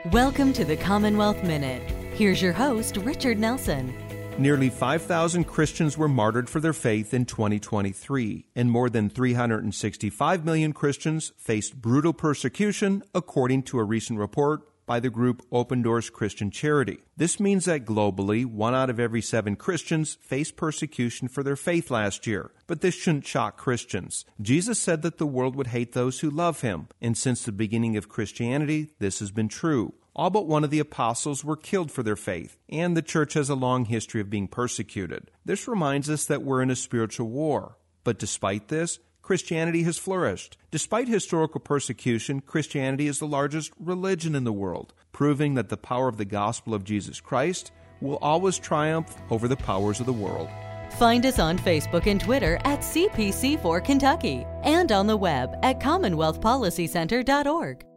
Welcome to the Commonwealth Minute. Here's your host, Richard Nelson. Nearly 5,000 Christians were martyred for their faith in 2023, and more than 365 million Christians faced brutal persecution, according to a recent report by the group Open Doors Christian Charity. This means that globally, 1 out of every 7 Christians faced persecution for their faith last year. But this shouldn't shock Christians. Jesus said that the world would hate those who love him, and since the beginning of Christianity, this has been true. All but one of the apostles were killed for their faith, and the church has a long history of being persecuted. This reminds us that we're in a spiritual war. But despite this, Christianity has flourished. Despite historical persecution, Christianity is the largest religion in the world, proving that the power of the gospel of Jesus Christ will always triumph over the powers of the world. Find us on Facebook and Twitter at CPC4 Kentucky and on the web at CommonwealthPolicyCenter.org.